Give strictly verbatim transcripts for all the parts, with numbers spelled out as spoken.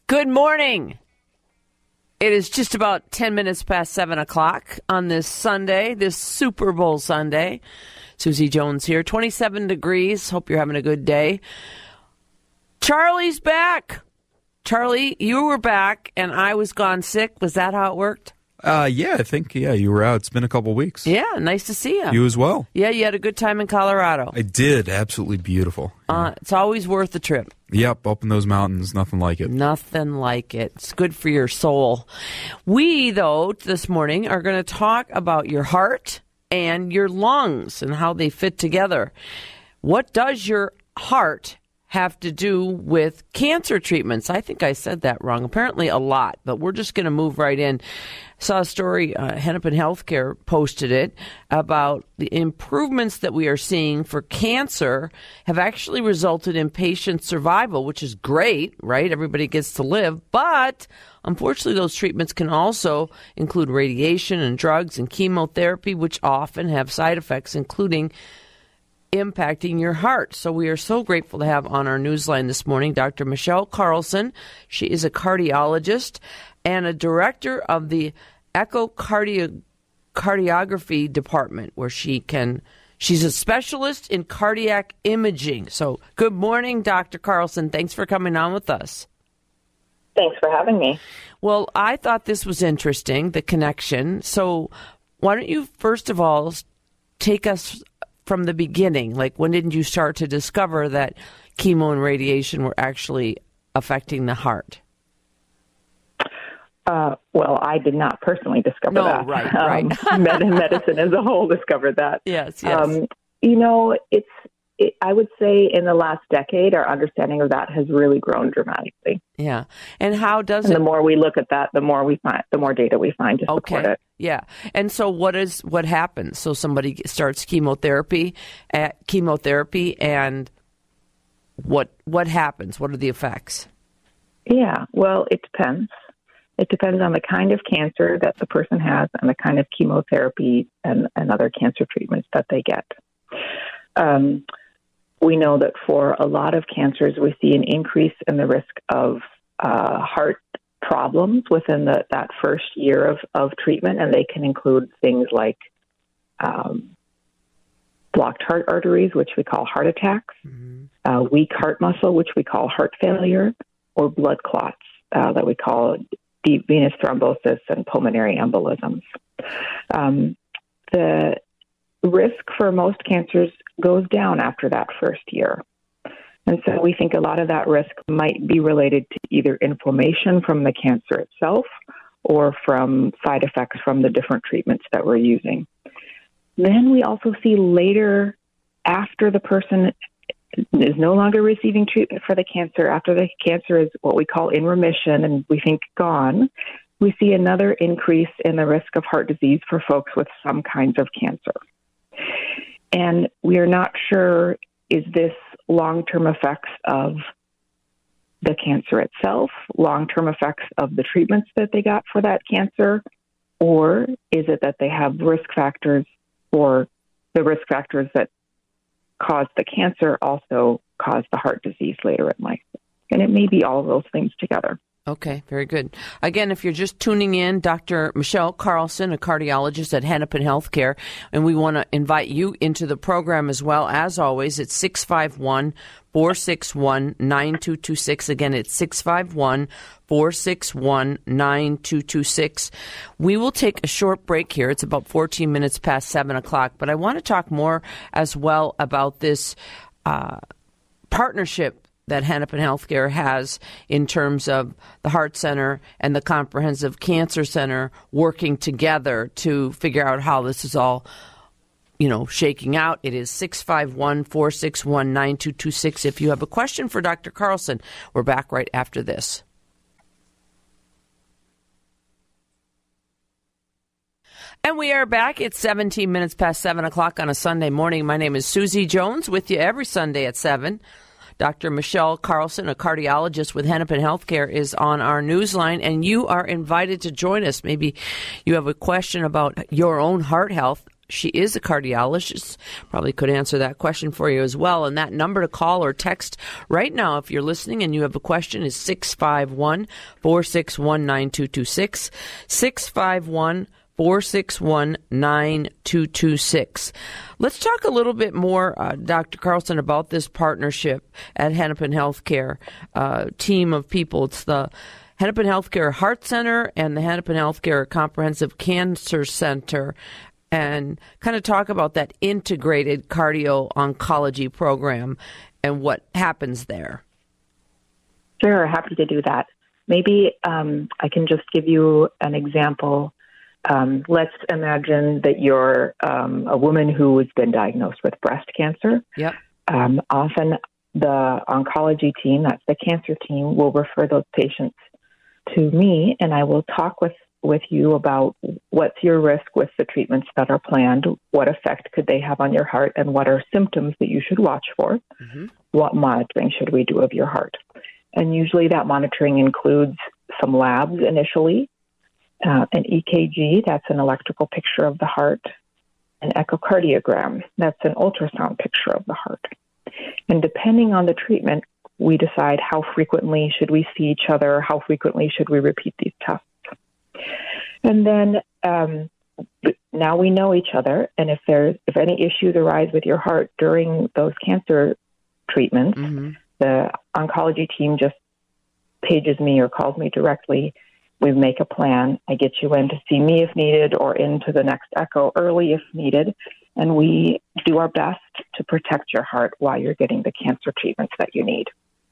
Good morning. It is just about ten minutes past seven o'clock on this Sunday, this Super Bowl Sunday. Susie Jones here, twenty-seven degrees. Hope you're having a good day. Charlie's back. Charlie, you were back and I was gone sick. Was that how it worked? Uh, yeah, I think, yeah, you were out. It's been a couple weeks. Yeah, nice to see you. You as well. Yeah, you had a good time in Colorado. I did. Absolutely beautiful. Yeah. Uh, it's always worth the trip. Yep, up in those mountains, nothing like it. Nothing like it. It's good for your soul. We, though, this morning are going to talk about your heart and your lungs and how they fit together. What does your heart have to do with cancer treatments? I think I said that wrong. Apparently a lot, but we're just going to move right in. Saw a story, uh, Hennepin Healthcare posted it, about the improvements that we are seeing for cancer have actually resulted in patient survival, which is great, right? Everybody gets to live, but unfortunately those treatments can also include radiation and drugs and chemotherapy, which often have side effects, including impacting your heart. So we are so grateful to have on our newsline this morning Doctor Michelle Carlson. She is a cardiologist and a director of the echocardiography department, where she can, she's a specialist in cardiac imaging. So good morning, Doctor Carlson. Thanks for coming on with us. Thanks for having me. Well, I thought this was interesting, the connection. So why don't you, first of all, take us from the beginning? Like, when did you start to discover that chemo and radiation were actually affecting the heart? Uh, well, I did not personally discover no, that. right, right. Um, med- medicine as a whole discovered that. Yes, yes. Um, you know, it's. It, I would say in the last decade, our understanding of that has really grown dramatically. Yeah, and how does and it? The more we look at that, the more we find, the more data we find to okay. support it. Yeah, and so what is what happens? So somebody starts chemotherapy, at chemotherapy, and what what happens? What are the effects? Yeah, well, it depends. It depends on the kind of cancer that the person has and the kind of chemotherapy and, and other cancer treatments that they get. Um, we know that for a lot of cancers, we see an increase in the risk of uh, heart problems within the, that first year of, of treatment, and they can include things like um, blocked heart arteries, which we call heart attacks, mm-hmm. uh, weak heart muscle, which we call heart failure, or blood clots uh, that we call deep venous thrombosis and pulmonary embolisms. Um, the risk for most cancers goes down after that first year. And so we think a lot of that risk might be related to either inflammation from the cancer itself or from side effects from the different treatments that we're using. Then we also see later, after the person is no longer receiving treatment for the cancer, after the cancer is what we call in remission and we think gone, we see another increase in the risk of heart disease for folks with some kinds of cancer. And we are not sure, is this long-term effects of the cancer itself, long-term effects of the treatments that they got for that cancer, or is it that they have risk factors, or the risk factors that cause the cancer also cause the heart disease later in life? And it may be all of those things together. Okay, very good. Again, if you're just tuning in, Doctor Michelle Carlson, a cardiologist at Hennepin Healthcare, and we want to invite you into the program as well. As always, it's six five one, four six one, nine two two six. Again, it's six five one, four six one, nine two two six. We will take a short break here. It's about fourteen minutes past seven o'clock, but I want to talk more as well about this uh, partnership that Hennepin Healthcare has in terms of the Heart Center and the Comprehensive Cancer Center working together to figure out how this is all, you know, shaking out. It is six five one, four six one, nine two two six. If you have a question for Doctor Carlson, we're back right after this. And we are back. It's seventeen minutes past seven o'clock on a Sunday morning. My name is Susie Jones, with you every Sunday at seven. Doctor Michelle Carlson, a cardiologist with Hennepin Healthcare, is on our newsline, and you are invited to join us. Maybe you have a question about your own heart health. She is a cardiologist. Probably could answer that question for you as well. And that number to call or text right now, if you're listening and you have a question, is six five one, four six one, nine two two six. six five one, four six one, nine two two six. Let's talk a little bit more, uh, Doctor Carlson, about this partnership at Hennepin Healthcare, uh, team of people. It's the Hennepin Healthcare Heart Center and the Hennepin Healthcare Comprehensive Cancer Center, and kind of talk about that integrated cardio-oncology program and what happens there. Sure, happy to do that. Maybe um, I can just give you an example. Um, let's imagine that you're um, a woman who has been diagnosed with breast cancer. Yep. Um, often the oncology team, that's the cancer team, will refer those patients to me, and I will talk with with you about what's your risk with the treatments that are planned, what effect could they have on your heart, and what are symptoms that you should watch for. Mm-hmm. What monitoring should we do of your heart? And usually that monitoring includes some labs initially, uh, an E K G, that's an electrical picture of the heart, an echocardiogram, that's an ultrasound picture of the heart. And depending on the treatment, we decide how frequently should we see each other, how frequently should we repeat these tests. And then um, now we know each other, and if there's if any issues arise with your heart during those cancer treatments, mm-hmm. the oncology team just pages me or calls me directly. We make a plan. I get you in to see me if needed, or into the next echo early if needed, and we do our best to protect your heart while you're getting the cancer treatments that you need.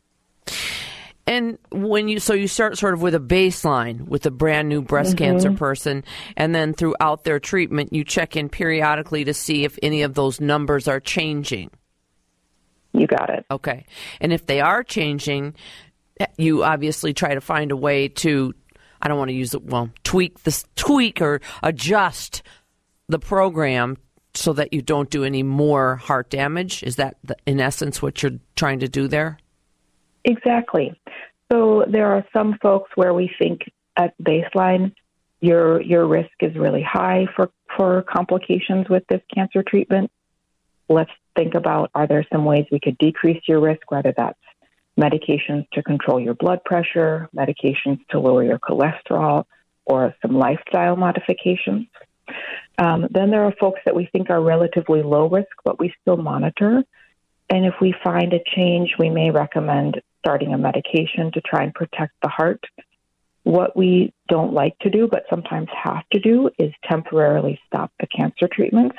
And when you, so you start sort of with a baseline with a brand new breast mm-hmm. cancer person, and then throughout their treatment, you check in periodically to see if any of those numbers are changing. You got it. Okay. And if they are changing, you obviously try to find a way to, I don't want to use it, well, tweak this, tweak or adjust the program so that you don't do any more heart damage. Is that, the, in essence, what you're trying to do there? Exactly. So there are some folks where we think at baseline your your risk is really high for, for complications with this cancer treatment. Let's think about, are there some ways we could decrease your risk, whether that's medications to control your blood pressure, medications to lower your cholesterol, or some lifestyle modifications. Um, then there are folks that we think are relatively low risk, but we still monitor. And if we find a change, we may recommend starting a medication to try and protect the heart. What we don't like to do, but sometimes have to do, is temporarily stop the cancer treatments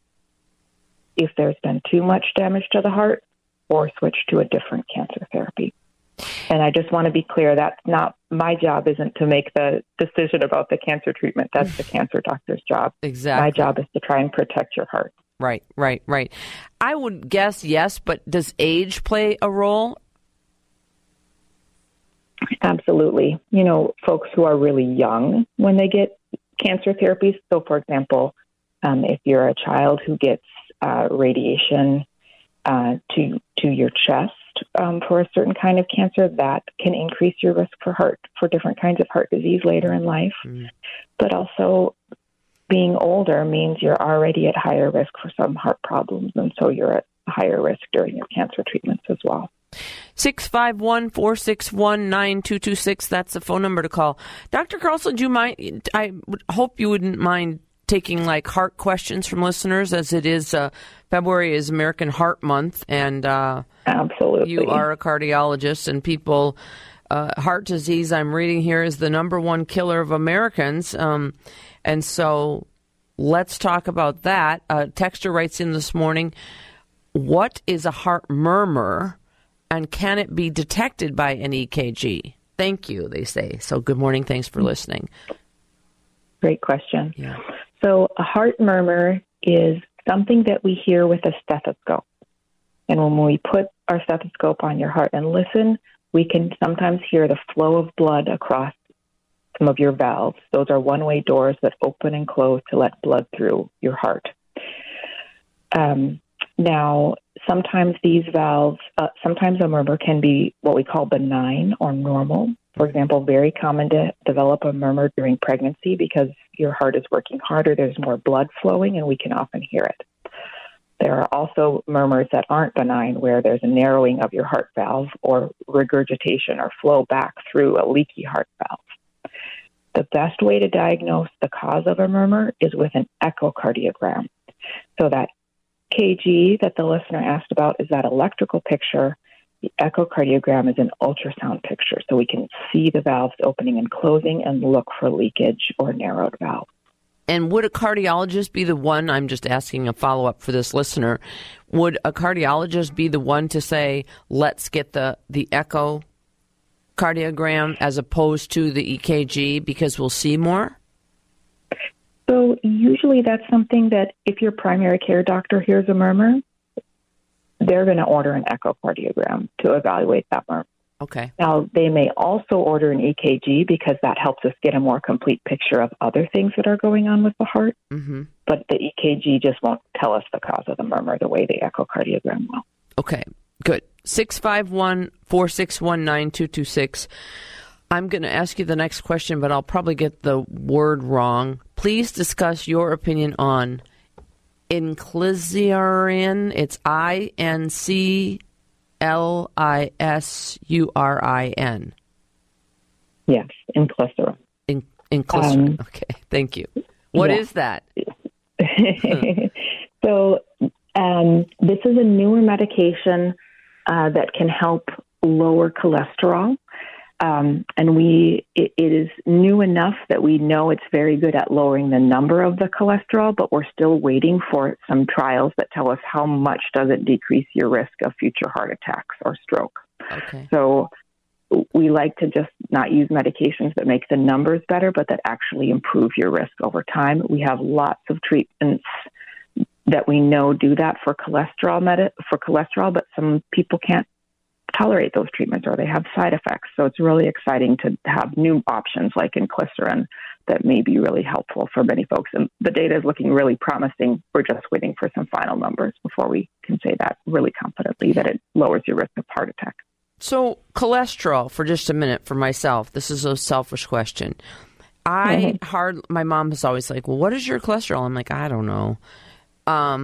if there's been too much damage to the heart, or switch to a different cancer therapy. And I just want to be clear, that's not, my job isn't to make the decision about the cancer treatment. That's the cancer doctor's job. Exactly. My job is to try and protect your heart. Right, right, right. I would guess yes, but does age play a role? Absolutely. You know, folks who are really young when they get cancer therapies. So, for example, um, if you're a child who gets uh, radiation uh, to to your chest um, for a certain kind of cancer, that can increase your risk for heart for different kinds of heart disease later in life. Mm. But also, being older means you're already at higher risk for some heart problems, and so you're at higher risk during your cancer treatments as well. six five one, four six one, nine two two six, that's the phone number to call. Doctor Carlson, do you mind, I would hope you wouldn't mind taking like heart questions from listeners, as it is, uh, February is American Heart Month, and uh, absolutely, you are a cardiologist, and people, uh, heart disease, I'm reading here, is the number one killer of Americans. Um, and so let's talk about that. Uh, Texter writes in this morning, what is a heart murmur, and can it be detected by an E K G? Thank you, they say. So good morning. Thanks for listening. Great question. Yeah. So a heart murmur is something that we hear with a stethoscope. And when we put our stethoscope on your heart and listen, we can sometimes hear the flow of blood across some of your valves. Those are one-way doors that open and close to let blood through your heart. Um, now, sometimes these valves, uh, sometimes a murmur can be what we call benign or normal. For example, very common to develop a murmur during pregnancy because your heart is working harder, there's more blood flowing, and we can often hear it. There are also murmurs that aren't benign, where there's a narrowing of your heart valve or regurgitation or flow back through a leaky heart valve. The best way to diagnose the cause of a murmur is with an echocardiogram. So that K G that the listener asked about is that electrical picture. The echocardiogram is an ultrasound picture, so we can see the valves opening and closing and look for leakage or narrowed valves. And would a cardiologist be the one, I'm just asking a follow-up for this listener, would a cardiologist be the one to say, let's get the, the echocardiogram as opposed to the E K G because we'll see more? So usually that's something that if your primary care doctor hears a murmur, they're going to order an echocardiogram to evaluate that murmur. Okay. Now, they may also order an E K G because that helps us get a more complete picture of other things that are going on with the heart. Mm-hmm. But the E K G just won't tell us the cause of the murmur the way the echocardiogram will. Okay, good. six five one, four six one, nine two two six. I'm going to ask you the next question, but I'll probably get the word wrong. Please discuss your opinion on inclisiran. It's I N C L I S U R I N. Yes, inclisiran. In, inclisiran. Um, okay, thank you. What yeah. is that? so um, this is a newer medication uh, that can help lower cholesterol. Um, and we it, it is new enough that we know it's very good at lowering the number of the cholesterol, but we're still waiting for some trials that tell us how much does it decrease your risk of future heart attacks or stroke. Okay. So we like to just not use medications that make the numbers better, but that actually improve your risk over time. We have lots of treatments that we know do that for cholesterol med- for cholesterol, but some people can't tolerate those treatments or they have side effects. So it's really exciting to have new options like inclisiran that may be really helpful for many folks. And the data is looking really promising. We're just waiting for some final numbers before we can say that really confidently that it lowers your risk of heart attack. So cholesterol, for just a minute, for myself, this is a selfish question. I Mm-hmm. hard. My mom is always like, well, what is your cholesterol? I'm like, I don't know. Um,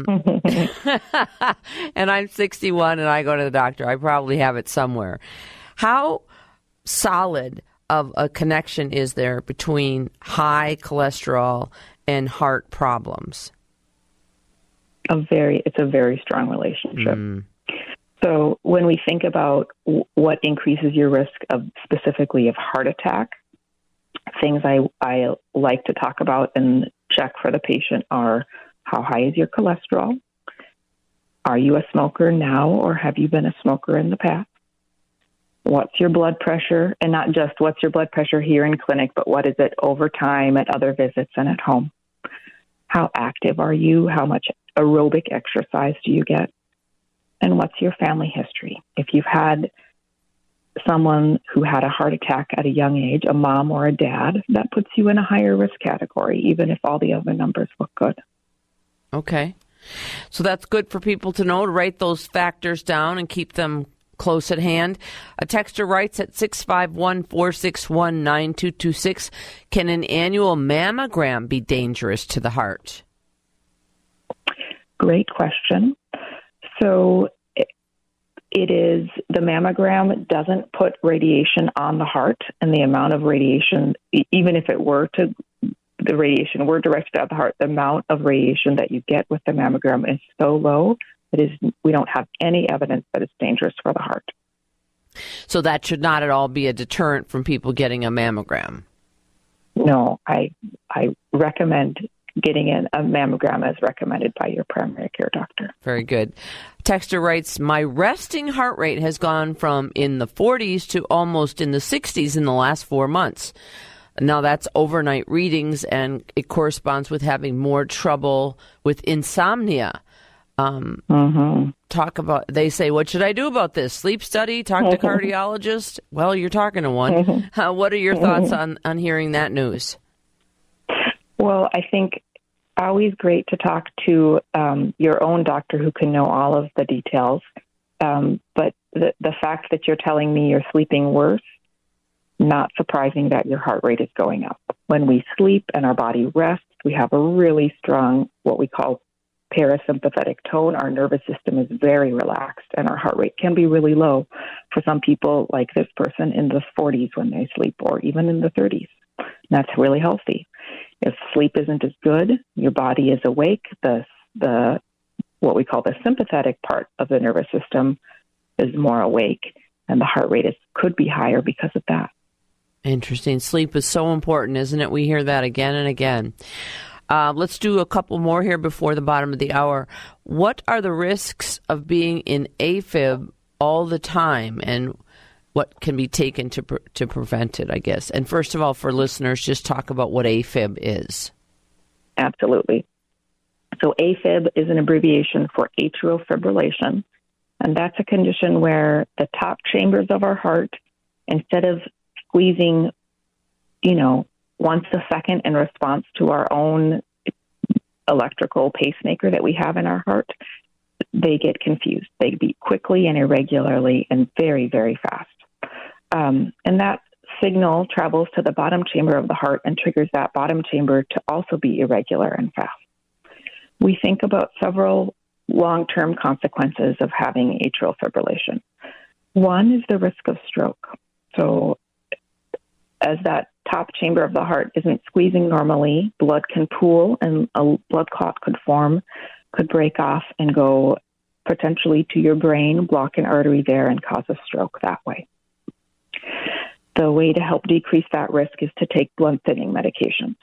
and I'm sixty-one and I go to the doctor. I probably have it somewhere. How solid of a connection is there between high cholesterol and heart problems? A very, it's a very strong relationship. Mm. So when we think about w- what increases your risk of specifically of heart attack, things I, I like to talk about and check for the patient are: how high is your cholesterol? Are you a smoker now, or have you been a smoker in the past? What's your blood pressure? And not just what's your blood pressure here in clinic, but what is it over time at other visits and at home? How active are you? How much aerobic exercise do you get? And what's your family history? If you've had someone who had a heart attack at a young age, a mom or a dad, that puts you in a higher risk category, even if all the other numbers look good. Okay. So that's good for people to know, to write those factors down and keep them close at hand. A texter writes at six five one, four six one, nine two two six, can an annual mammogram be dangerous to the heart? Great question. So it, it is, the mammogram doesn't put radiation on the heart, and the amount of radiation, even if it were to, the radiation were directed at the heart, the amount of radiation that you get with the mammogram is so low that is, we don't have any evidence that it's dangerous for the heart. So that should not at all be a deterrent from people getting a mammogram. No, I I recommend getting in a mammogram as recommended by your primary care doctor. Very good. Texter writes, my resting heart rate has gone from in the forties to almost in the sixties in the last four months. Now, that's overnight readings, and it corresponds with having more trouble with insomnia. Um, mm-hmm. Talk about, they say, what should I do about this? Sleep study? Talk to a cardiologist? Well, you're talking to one. Mm-hmm. Uh, what are your thoughts on, on hearing that news? Well, I think always great to talk to um, your own doctor who can know all of the details. Um, but the, the fact that you're telling me you're sleeping worse, not surprising that your heart rate is going up. When we sleep and our body rests, we have a really strong, what we call parasympathetic tone. Our nervous system is very relaxed, and our heart rate can be really low for some people, like this person, in the forties when they sleep, or even in the thirties. That's really healthy. If sleep isn't as good, your body is awake, the the what we call the sympathetic part of the nervous system is more awake, and the heart rate is, could be higher because of that. Interesting. Sleep is so important, isn't it? We hear that again and again. Uh, let's do a couple more here before the bottom of the hour. What are the risks of being in AFib all the time, and what can be taken to pre- to prevent it, I guess? And first of all, for listeners, just talk about what AFib is. Absolutely. So AFib is an abbreviation for atrial fibrillation, and that's a condition where the top chambers of our heart, instead of squeezing, you know, once a second in response to our own electrical pacemaker that we have in our heart, they get confused. They beat quickly and irregularly and very, very fast. Um, and that signal travels to the bottom chamber of the heart and triggers that bottom chamber to also be irregular and fast. We think about several long-term consequences of having atrial fibrillation. One is the risk of stroke. So as that top chamber of the heart isn't squeezing normally, blood can pool and a blood clot could form, could break off and go potentially to your brain, block an artery there, and cause a stroke that way. The way to help decrease that risk is to take blood thinning medications.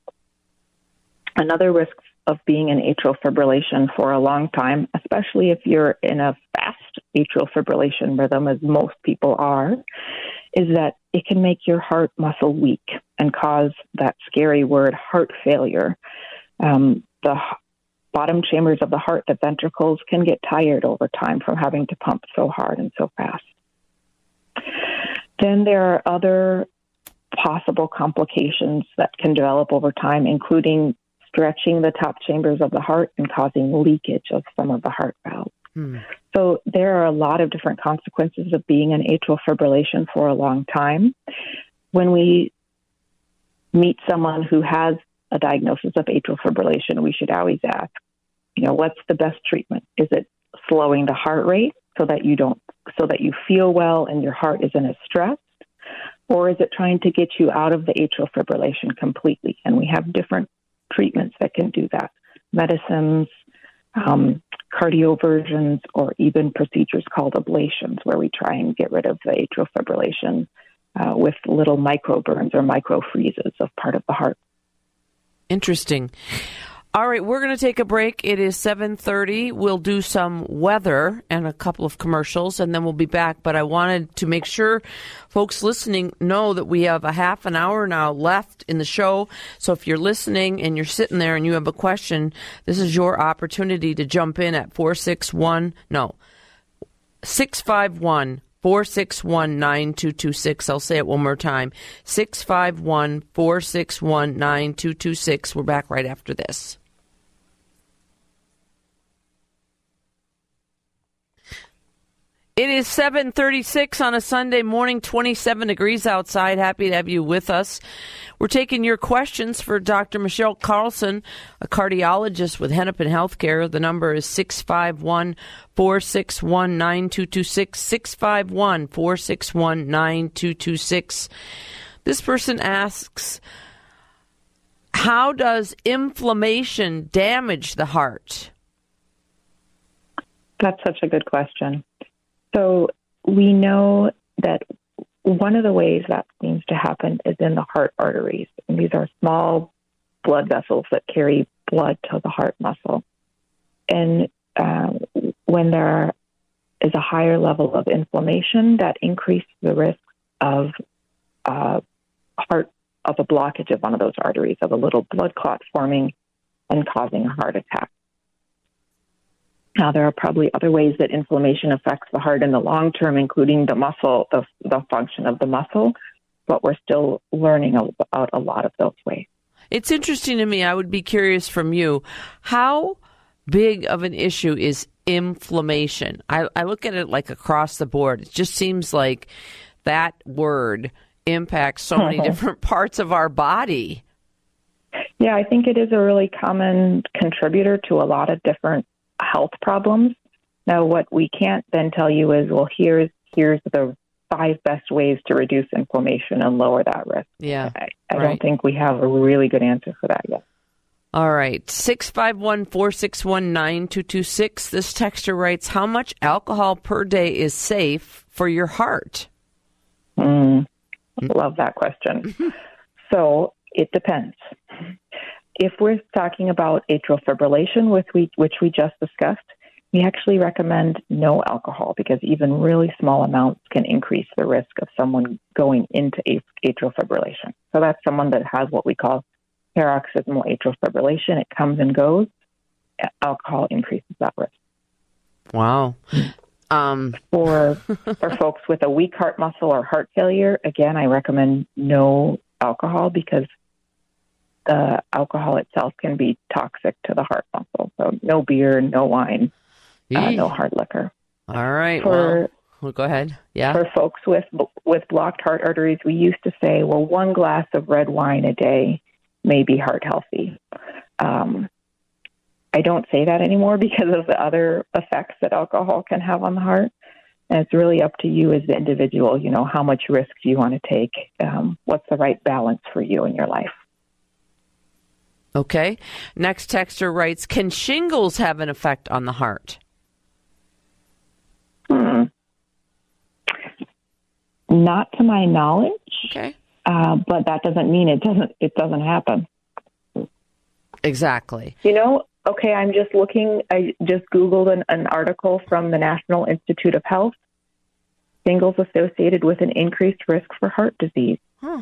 Another risk of being in atrial fibrillation for a long time, especially if you're in a fast atrial fibrillation rhythm, as most people are, is that it can make your heart muscle weak and cause that scary word, heart failure. Um, the h- bottom chambers of the heart, the ventricles, can get tired over time from having to pump so hard and so fast. Then there are other possible complications that can develop over time, including stretching the top chambers of the heart and causing leakage of some of the heart valves. Hmm. So there are a lot of different consequences of being in atrial fibrillation for a long time. When we meet someone who has a diagnosis of atrial fibrillation, we should always ask, you know, what's the best treatment? Is it slowing the heart rate so that you don't, so that you feel well and your heart isn't as stressed? Or is it trying to get you out of the atrial fibrillation completely? And we have different treatments that can do that. Medicines, um, cardioversions, or even procedures called ablations, where we try and get rid of the atrial fibrillation uh, with little microburns or microfreezes of part of the heart. Interesting. All right, we're going to take a break. It is seven thirty. We'll do some weather and a couple of commercials, and then we'll be back. But I wanted to make sure folks listening know that we have a half an hour now left in the show. So if you're listening and you're sitting there and you have a question, this is your opportunity to jump in at four six one, no, six five one, four six one, nine two two six. I'll say it one more time, six five one, four six one, nine two two six. We're back right after this. It is seven thirty-six on a Sunday morning, twenty-seven degrees outside. Happy to have you with us. We're taking your questions for Doctor Michelle Carlson, a cardiologist with Hennepin Healthcare. The number is six five one, four six one, nine two two six, six five one, four six one, nine two two six. This person asks, how does inflammation damage the heart? That's such a good question. So we know that one of the ways that seems to happen is in the heart arteries. And these are small blood vessels that carry blood to the heart muscle. And uh, when there is a higher level of inflammation, that increases the risk of uh, heart of a blockage of one of those arteries, of a little blood clot forming and causing a heart attack. Now, there are probably other ways that inflammation affects the heart in the long term, including the muscle, the, the function of the muscle, but we're still learning about a lot of those ways. It's interesting to me. I would be curious from you, how big of an issue is inflammation? I, I look at it like across the board. It just seems like that word impacts so many different parts of our body. Yeah, I think it is a really common contributor to a lot of different health problems. Now, what we can't then tell you is, well, here's here's the five best ways to reduce inflammation and lower that risk. Yeah, I, I right. don't think we have a really good answer for that yet. All right. six five one, four six one, nine two two six. This texter writes, how much alcohol per day is safe for your heart? Mm, love that question. So it depends. If we're talking about atrial fibrillation, which we, which we just discussed, we actually recommend no alcohol because even really small amounts can increase the risk of someone going into atrial fibrillation. So that's someone that has what we call paroxysmal atrial fibrillation. It comes and goes. Alcohol increases that risk. Wow. Um. For for folks with a weak heart muscle or heart failure, again, I recommend no alcohol because the alcohol itself can be toxic to the heart muscle. So no beer, no wine, uh, no hard liquor. All right. For, well, well, go ahead. Yeah. For folks with with blocked heart arteries, we used to say, well, one glass of red wine a day may be heart healthy. Um, I don't say that anymore because of the other effects that alcohol can have on the heart. And it's really up to you as the individual, you know, how much risk do you want to take? Um, what's the right balance for you in your life? Okay. Next texter writes, can shingles have an effect on the heart? Hmm. Not to my knowledge. Okay. Uh, but that doesn't mean it doesn't it doesn't happen. Exactly. You know, okay, I'm just looking, I just Googled an, an article from the National Institute of Health. Shingles associated with an increased risk for heart disease. Huh.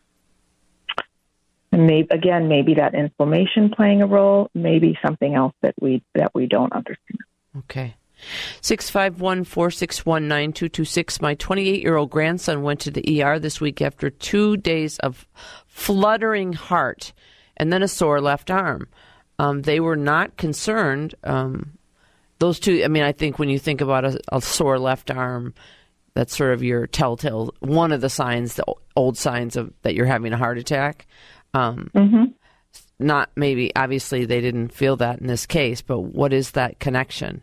And maybe, again, maybe that inflammation playing a role, maybe something else that we that we don't understand. Okay. six five one, four six one, nine two two six. My twenty-eight-year-old grandson went to the E R this week after two days of fluttering heart and then a sore left arm. Um, they were not concerned. Um, those two, I mean, I think when you think about a, a sore left arm, that's sort of your telltale, one of the signs, the old signs of that you're having a heart attack. Um, mm-hmm. Not maybe, obviously they didn't feel that in this case, but what is that connection?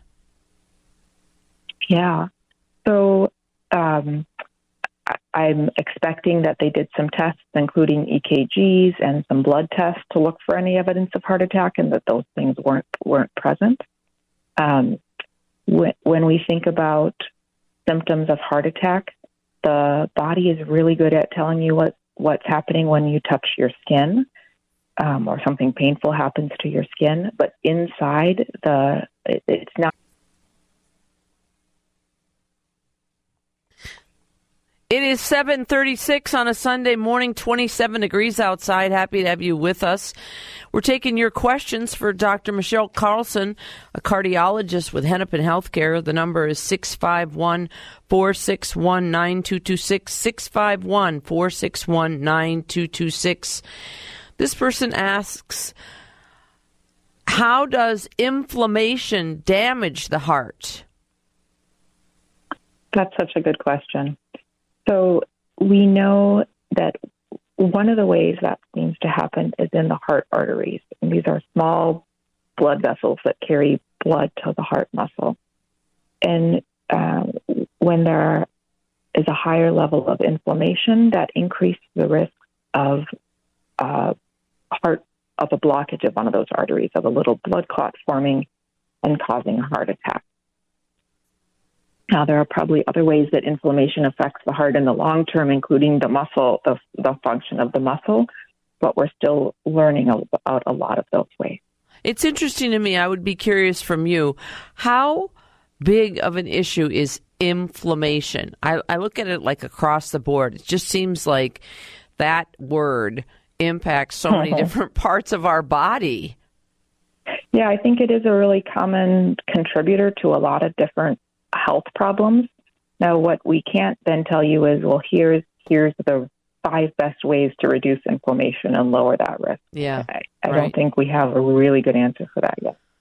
Yeah. So um, I, I'm expecting that they did some tests, including E K Gs and some blood tests to look for any evidence of heart attack, and that those things weren't weren't present. Um, when, when we think about symptoms of heart attack, the body is really good at telling you what, what's happening when you touch your skin, um, or something painful happens to your skin. But inside, the it, it's not. It is seven thirty-six on a Sunday morning, twenty-seven degrees outside. Happy to have you with us. We're taking your questions for Doctor Michelle Carlson, a cardiologist with Hennepin Healthcare. The number is six five one, four six one, nine two two six, six five one, four six one, nine two two six. This person asks, how does inflammation damage the heart? That's such a good question. So we know that one of the ways that seems to happen is in the heart arteries. And these are small blood vessels that carry blood to the heart muscle. And uh, when there is a higher level of inflammation, that increases the risk of uh, heart of a blockage of one of those arteries, of a little blood clot forming and causing a heart attack. Now, there are probably other ways that inflammation affects the heart in the long term, including the muscle, the, the function of the muscle, but we're still learning about a lot of those ways. It's interesting to me. I would be curious from you, how big of an issue is inflammation? I, I look at it like across the board. It just seems like that word impacts so many different parts of our body. Yeah, I think it is a really common contributor to a lot of different health problems. Now, what we can't then tell you is, well, here's here's the five best ways to reduce inflammation and lower that risk. Yeah, I, I right. don't think we have a really good answer for that yet.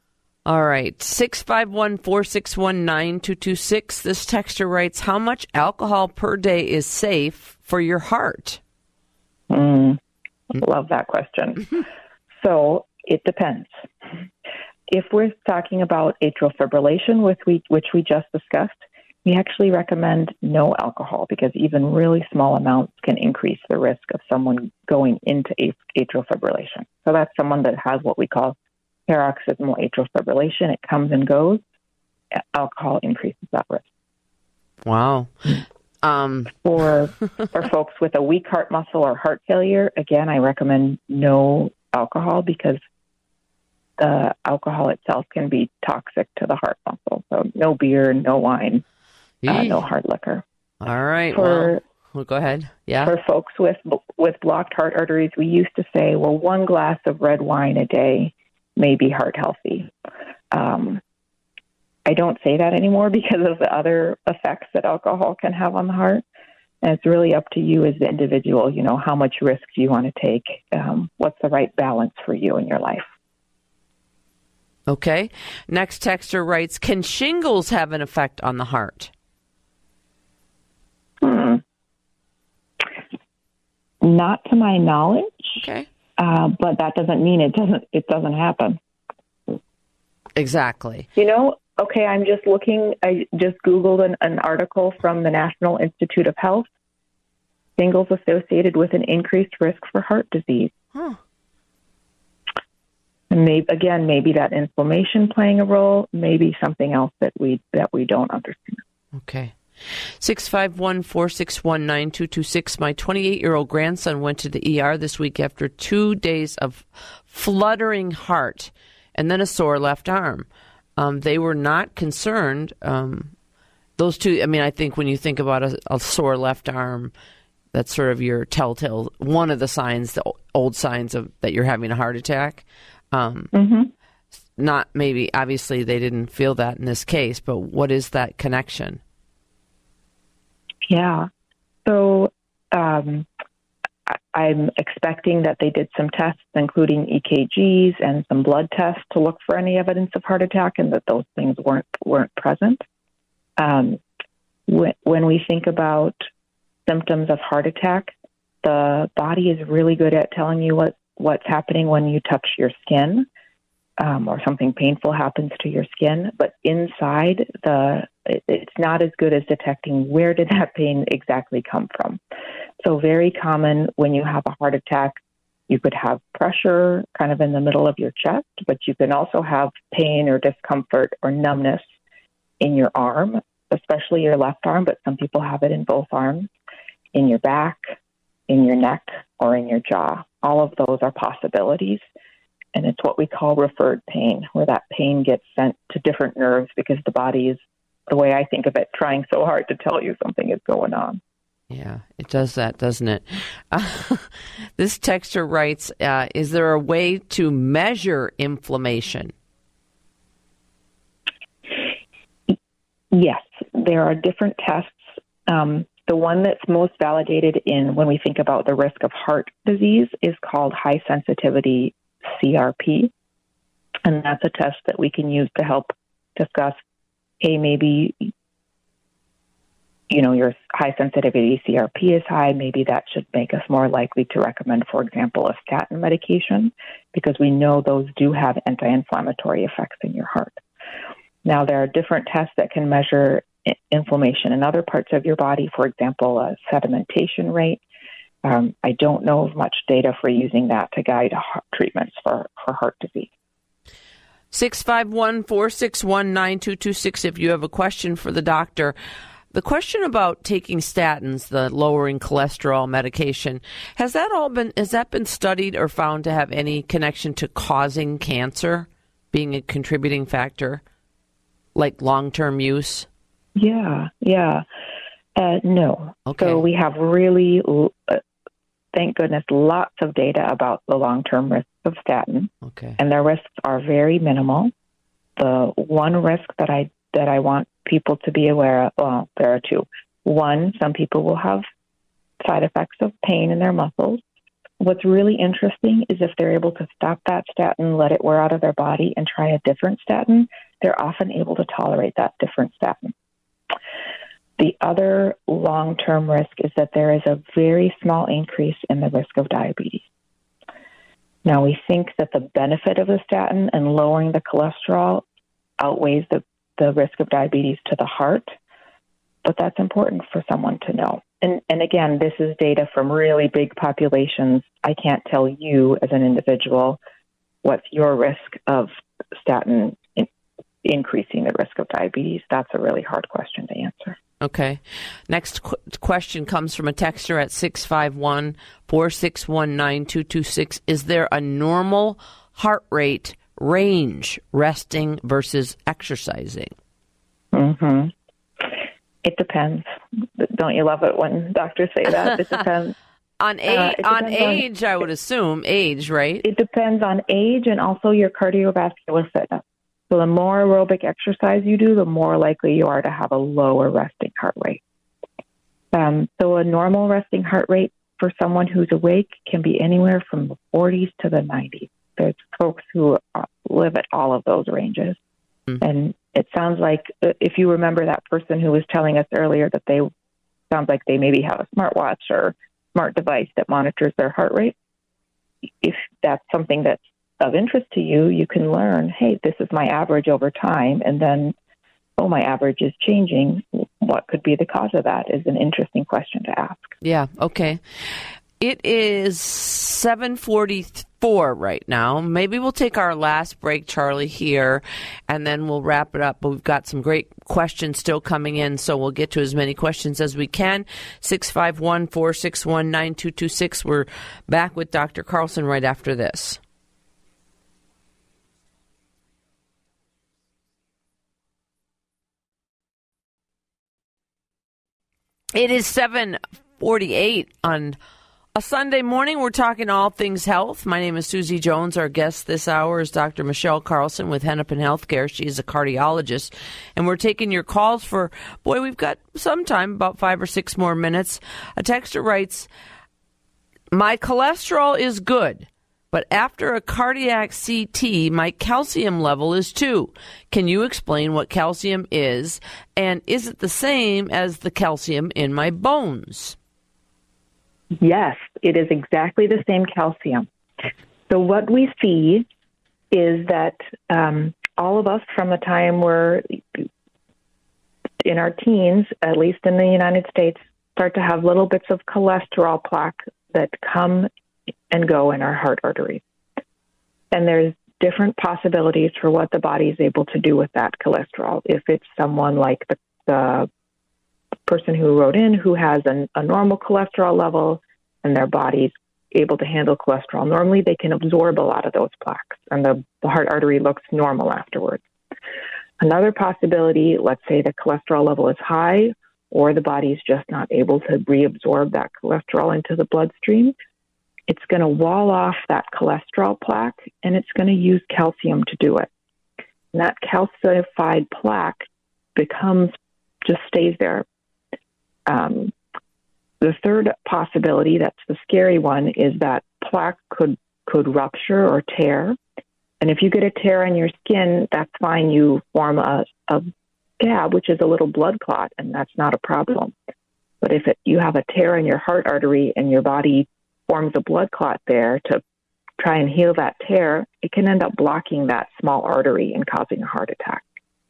All right. six five one, four six one, nine two two six. This texter writes, how much alcohol per day is safe for your heart? Mm, love that question. So it depends. If we're talking about atrial fibrillation, which we, which we just discussed, we actually recommend no alcohol because even really small amounts can increase the risk of someone going into atrial fibrillation. So that's someone that has what we call paroxysmal atrial fibrillation. It comes and goes. Alcohol increases that risk. Wow. Um. For for folks with a weak heart muscle or heart failure, again, I recommend no alcohol because the alcohol itself can be toxic to the heart muscle. So no beer, no wine, uh, no hard liquor. All right. For, well, well, go ahead. Yeah. For folks with with blocked heart arteries, we used to say, well, one glass of red wine a day may be heart healthy. Um, I don't say that anymore because of the other effects that alcohol can have on the heart. And it's really up to you as the individual, you know, how much risk do you want to take? Um, what's the right balance for you in your life? Okay. Next texter writes, can shingles have an effect on the heart? Hmm. Not to my knowledge. Okay. Uh, but that doesn't mean it doesn't it doesn't happen. Exactly. You know, okay, I'm just looking, I just Googled an, an article from the National Institute of Health. Shingles associated with an increased risk for heart disease. Huh. And maybe, again, maybe that inflammation playing a role, maybe something else that we that we don't understand. Okay. six five one, four six one, nine two two six. My twenty-eight-year-old grandson went to the E R this week after two days of fluttering heart and then a sore left arm. Um, they were not concerned. Um, those two, I mean, I think when you think about a, a sore left arm, that's sort of your telltale, one of the signs, the old signs of that you're having a heart attack. Um, mm-hmm. Not maybe, obviously, they didn't feel that in this case, but what is that connection? Yeah. So um, I'm expecting that they did some tests, including E K Gs and some blood tests to look for any evidence of heart attack, and that those things weren't weren't present. Um, when, when we think about symptoms of heart attack, the body is really good at telling you what, what's happening when you touch your skin. Um, or something painful happens to your skin, but inside the it, it's not as good as detecting where did that pain exactly come from. So very common when you have a heart attack, you could have pressure kind of in the middle of your chest, but you can also have pain or discomfort or numbness in your arm, especially your left arm, but some people have it in both arms, in your back, in your neck, or in your jaw. All of those are possibilities. And it's what we call referred pain, where that pain gets sent to different nerves because the body is, the way I think of it, trying so hard to tell you something is going on. Yeah, it does that, doesn't it? Uh, this texter writes, uh, is there a way to measure inflammation? Yes, there are different tests. Um, the one that's most validated in when we think about the risk of heart disease is called high sensitivity C R P, and that's a test that we can use to help discuss, hey, maybe, you know, your high sensitivity C R P is high. Maybe that should make us more likely to recommend, for example, a statin medication, because we know those do have anti-inflammatory effects in your heart. Now, there are different tests that can measure inflammation in other parts of your body, for example, a sedimentation rate. Um, I don't know of much data for using that to guide heart treatments for, for heart disease. six five one, four six one, nine two two six if you have a question for the doctor. The question about taking statins, the lowering cholesterol medication, has that all been, has that been studied or found to have any connection to causing cancer, being a contributing factor, like long-term use? Yeah, yeah. Uh, no. Okay. So we have really, uh, thank goodness, lots of data about the long-term risks of statin. Okay. And their risks are very minimal. The one risk that I that I want people to be aware of, well, there are two. One, some people will have side effects of pain in their muscles. what's really interesting is if they're able to stop that statin, let it wear out of their body, and try a different statin, they're often able to tolerate that different statin. The other long-term risk is that there is a very small increase in the risk of diabetes. Now, we think that the benefit of the statin and lowering the cholesterol outweighs the, the risk of diabetes to the heart, but that's important for someone to know. And, and again, this is data from really big populations. I can't tell you as an individual what's your risk of statin in, increasing the risk of diabetes. That's a really hard question to answer. Okay. Next qu- question comes from a texter at six five one, four six one, nine two two six. Is there a normal heart rate range resting versus exercising? Mm-hmm. It depends. Don't you love it when doctors say that? It depends. on age, uh, on age, on, I would assume. Age, right? It depends on age and also your cardiovascular fitness. So the more aerobic exercise you do, the more likely you are to have a lower resting heart rate. Um, so a normal resting heart rate for someone who's awake can be anywhere from the forties to the nineties. There's folks who live at all of those ranges. Mm-hmm. And it sounds like, if you remember that person who was telling us earlier that they sounds like they maybe have a smartwatch or smart device that monitors their heart rate. If that's something that's of interest to you, you can learn, hey, this is my average over time, and then, oh, my average is changing. What could be the cause of that is an interesting question to ask. Yeah, okay. It is seven forty-four right now. Maybe we'll take our last break, Charlie, here, and then we'll wrap it up. But we've got some great questions still coming in, so we'll get to as many questions as we can. six five one, four six one, nine two two six. We're back with Doctor Carlson right after this. It is seven forty-eight on a Sunday morning. We're talking all things health. My name is Susie Jones. Our guest this hour is Doctor Michelle Carlson with Hennepin Healthcare. She is a cardiologist. And we're taking your calls for, boy, we've got some time, about five or six more minutes. A texter writes, my cholesterol is good, but after a cardiac C T, my calcium level is two. Can you explain what calcium is, and is it the same as the calcium in my bones? Yes, it is exactly the same calcium. So what we see is that um, all of us from the time we're in our teens, at least in the United States, start to have little bits of cholesterol plaque that come and go in our heart arteries. And there's different possibilities for what the body is able to do with that cholesterol. If it's someone like the, the person who wrote in who has an, a normal cholesterol level and their body's able to handle cholesterol normally, they can absorb a lot of those plaques and the, the heart artery looks normal afterwards. Another possibility, let's say the cholesterol level is high or the body's just not able to reabsorb that cholesterol into the bloodstream, it's going to wall off that cholesterol plaque and it's going to use calcium to do it. And that calcified plaque becomes, just stays there. Um, the third possibility, that's the scary one, is that plaque could, could rupture or tear. And if you get a tear in your skin, that's fine. You form a, a scab, which is a little blood clot, and that's not a problem. But if it, you have a tear in your heart artery and your body forms a blood clot there to try and heal that tear, it can end up blocking that small artery and causing a heart attack.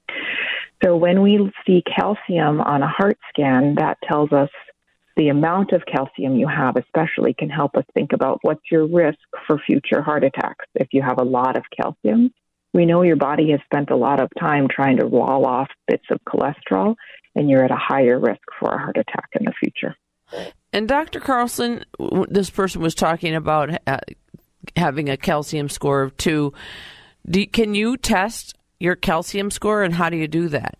So when we see calcium on a heart scan, that tells us the amount of calcium you have especially can help us think about what's your risk for future heart attacks. If you have a lot of calcium, we know your body has spent a lot of time trying to wall off bits of cholesterol, and you're at a higher risk for a heart attack in the future. And Doctor Carlson, this person was talking about uh, having a calcium score of two. Do, can you test your calcium score, and how do you do that?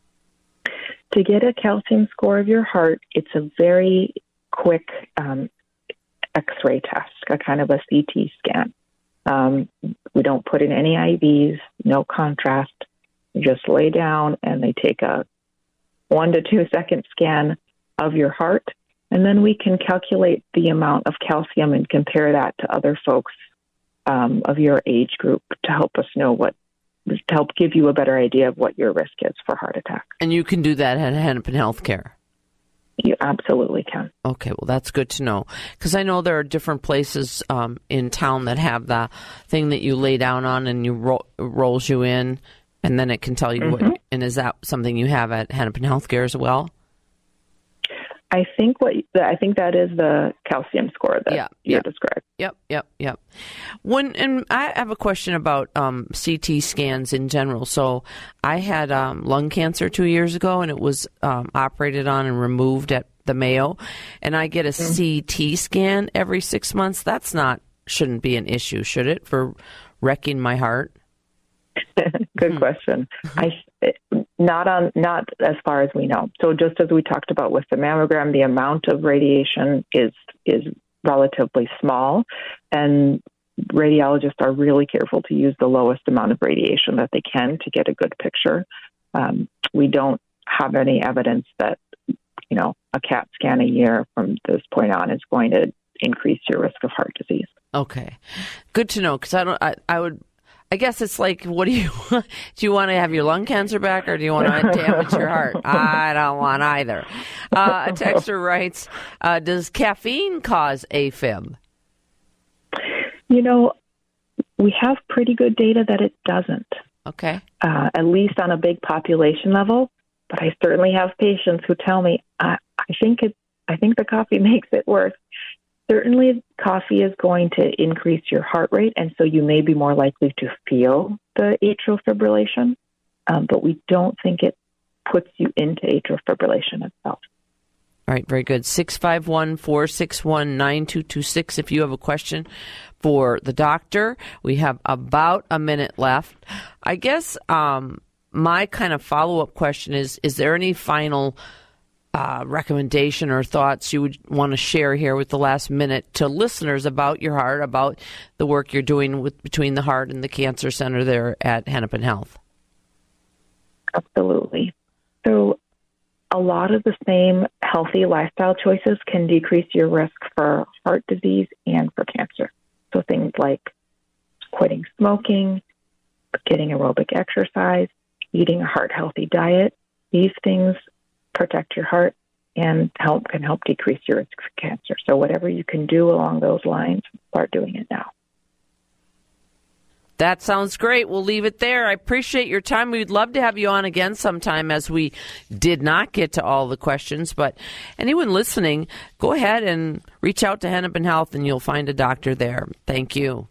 To get a calcium score of your heart, it's a very quick um, X-ray test, a kind of a C T scan. Um, we don't put in any I Vs, no contrast. You just lay down and they take a one to two second scan of your heart, And then we can calculate the amount of calcium and compare that to other folks um, of your age group to help us know what, to help give you a better idea of what your risk is for heart attack. And you can do that at Hennepin Healthcare. You absolutely can. Okay, well, that's good to know. Because I know there are different places um, in town that have the thing that you lay down on and you ro- rolls you in, and then it can tell you mm-hmm. what. And is that something you have at Hennepin Healthcare as well? I think what I think that is the calcium score that yeah, you yeah. described. Yep, yep, yep. When and I have a question about um, C T scans in general. So I had um, lung cancer two years ago, and it was um, operated on and removed at the Mayo. And I get a mm-hmm. C T scan every six months. That's not shouldn't be an issue, should it, for wrecking my heart? Good mm-hmm. question. I not on not as far as we know. So just as we talked about with the mammogram, the amount of radiation is is relatively small, and radiologists are really careful to use the lowest amount of radiation that they can to get a good picture. Um, we don't have any evidence that you know a CAT scan a year from this point on is going to increase your risk of heart disease. Okay, good to know, because I don't. I, I would. I guess it's like, what do you do? You want to have your lung cancer back, or do you want to damage your heart? I don't want either. Uh, a texter writes, uh, "Does caffeine cause AFib?" You know, we have pretty good data that it doesn't. Okay. Uh, at least on a big population level. But I certainly have patients who tell me, I, I think it. I think the coffee makes it worse. Certainly, coffee is going to increase your heart rate, and so you may be more likely to feel the atrial fibrillation, um, but we don't think it puts you into atrial fibrillation itself. All right, very good. six five one, four six one, nine two two six if you have a question for the doctor. We have about a minute left. I guess um, my kind of follow-up question is, is there any final Uh, recommendation or thoughts you would want to share here with the last minute to listeners about your heart, about the work you're doing with between the heart and the cancer center there at Hennepin Health? Absolutely. So a lot of the same healthy lifestyle choices can decrease your risk for heart disease and for cancer. So things like quitting smoking, getting aerobic exercise, eating a heart-healthy diet, these things protect your heart and help can help decrease your risk for cancer. So whatever you can do along those lines, start doing it now. That sounds great. We'll leave it there. I appreciate your time. We'd love to have you on again sometime, as we did not get to all the questions. But anyone listening, go ahead and reach out to Hennepin Health and you'll find a doctor there. Thank you.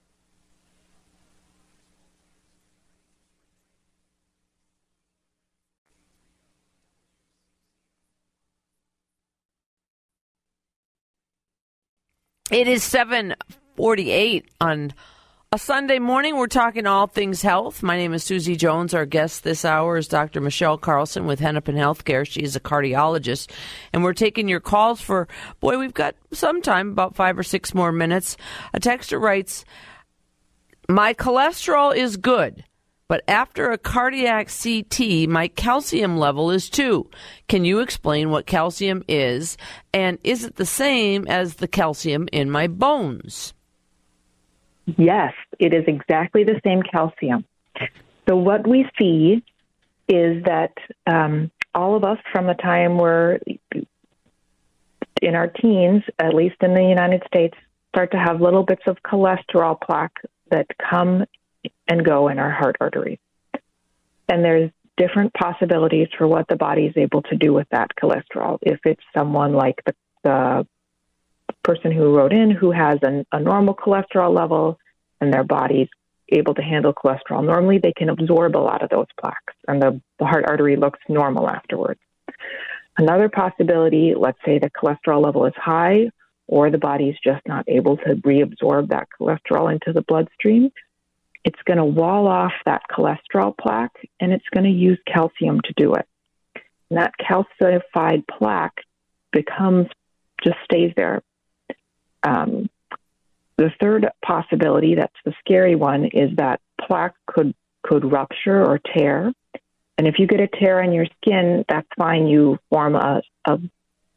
It is seven forty-eight on a Sunday morning. We're talking all things health. My name is Susie Jones. Our guest this hour is Doctor Michelle Carlson with Hennepin Healthcare. She is a cardiologist. And we're taking your calls for, boy, we've got some time, about five or six more minutes. A texter writes, "My cholesterol is good, but after a cardiac C T, my calcium level is two. Can you explain what calcium is, and is it the same as the calcium in my bones?" Yes, it is exactly the same calcium. So what we see is that um, all of us from the time we're in our teens, at least in the United States, start to have little bits of cholesterol plaque that come and go in our heart arteries. And there's different possibilities for what the body is able to do with that cholesterol. If it's someone like the, the person who wrote in who has an, a normal cholesterol level and their body's able to handle cholesterol normally, they can absorb a lot of those plaques and the, the heart artery looks normal afterwards. Another possibility, let's say the cholesterol level is high or the body's just not able to reabsorb that cholesterol into the bloodstream, it's going to wall off that cholesterol plaque, and it's going to use calcium to do it. And that calcified plaque becomes, just stays there. Um, the third possibility, that's the scary one, is that plaque could, could rupture or tear. And if you get a tear on your skin, that's fine. You form a, a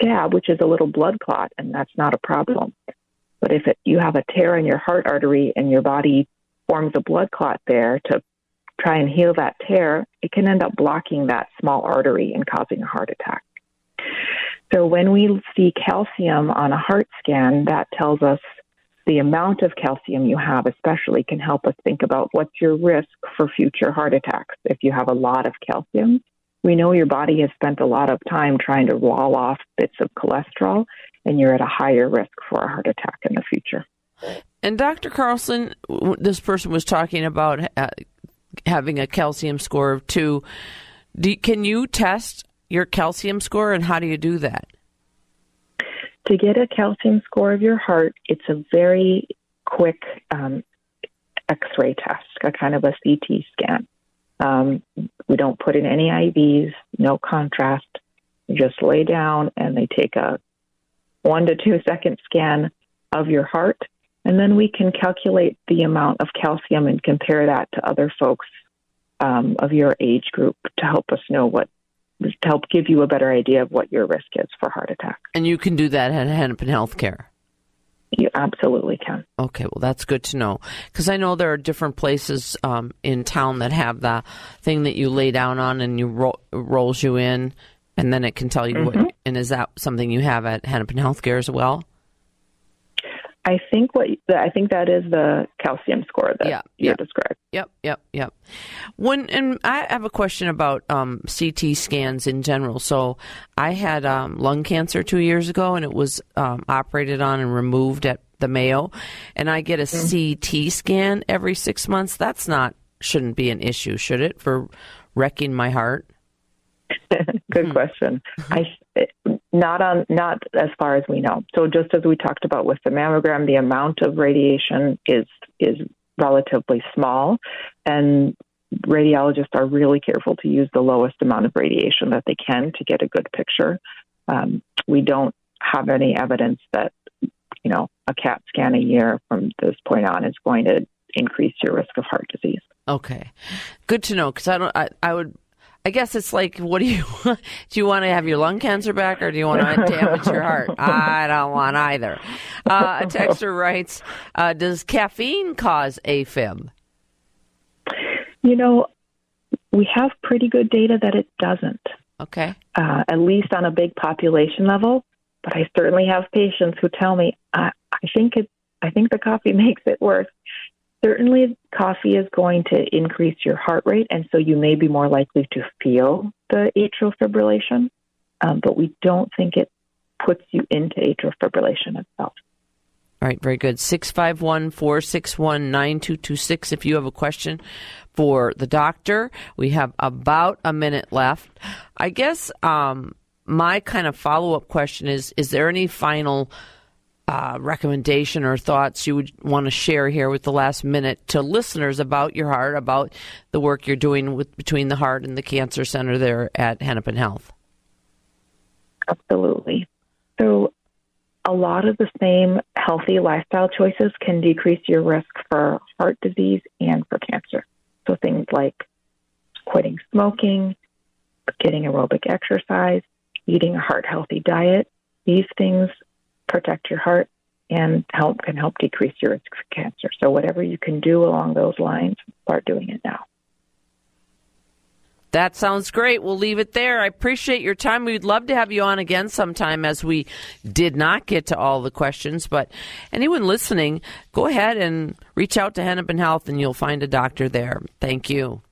scab, which is a little blood clot, and that's not a problem. But if it, you have a tear in your heart artery and your body forms a blood clot there to try and heal that tear, it can end up blocking that small artery and causing a heart attack. So when we see calcium on a heart scan, that tells us the amount of calcium you have especially can help us think about what's your risk for future heart attacks. If you have a lot of calcium, we know your body has spent a lot of time trying to wall off bits of cholesterol, and you're at a higher risk for a heart attack in the future. And Doctor Carlson, this person was talking about uh, having a calcium score of two. Do, can you test your calcium score, and how do you do that? To get a calcium score of your heart, it's a very quick um, X-ray test, a kind of a C T scan. Um, we don't put in any I Vs, no contrast. You just lay down and they take a one to two second scan of your heart, and then we can calculate the amount of calcium and compare that to other folks um, of your age group to help us know what, to help give you a better idea of what your risk is for heart attack. And you can do that at Hennepin Healthcare? You absolutely can. Okay, well, that's good to know. Because I know there are different places um, in town that have the thing that you lay down on and you ro- rolls you in, and then it can tell you mm-hmm. what. And is that something you have at Hennepin Healthcare as well? I think what I think that is the calcium score that yeah, you yep. described. Yep, yep, yep. When and I have a question about um, C T scans in general. So I had um, lung cancer two years ago, and it was um, operated on and removed at the Mayo. And I get a mm-hmm. C T scan every six months. That's not shouldn't be an issue, should it, for wrecking my heart? Good mm-hmm. question. I. Not on, not as far as we know. So just as we talked about with the mammogram, the amount of radiation is is relatively small, and radiologists are really careful to use the lowest amount of radiation that they can to get a good picture. Um, we don't have any evidence that, you know, a CAT scan a year from this point on is going to increase your risk of heart disease. Okay, good to know, because I don't. I, I would. I guess it's like, what do you do? You want to have your lung cancer back, or do you want to damage your heart? I don't want either. Uh, a texter writes, uh, does caffeine cause AFib? You know, we have pretty good data that it doesn't. Okay. Uh, at least on a big population level. But I certainly have patients who tell me, I, I think it. I think the coffee makes it worse. Certainly, coffee is going to increase your heart rate, and so you may be more likely to feel the atrial fibrillation, um, but we don't think it puts you into atrial fibrillation itself. All right, very good. six five one, four six one, nine two two six if you have a question for the doctor. We have about a minute left. I guess um, my kind of follow-up question is, is there any final Uh, recommendation or thoughts you would want to share here with the last minute to listeners about your heart, about the work you're doing with between the heart and the cancer center there at Hennepin Health? Absolutely. So a lot of the same healthy lifestyle choices can decrease your risk for heart disease and for cancer. So things like quitting smoking, getting aerobic exercise, eating a heart-healthy diet, these things protect your heart and help can help decrease your risk for cancer. So whatever you can do along those lines, start doing it now. That sounds great. We'll leave it there. I appreciate your time. We'd love to have you on again sometime, as we did not get to all the questions. But anyone listening, go ahead and reach out to Hennepin Health and you'll find a doctor there. Thank you.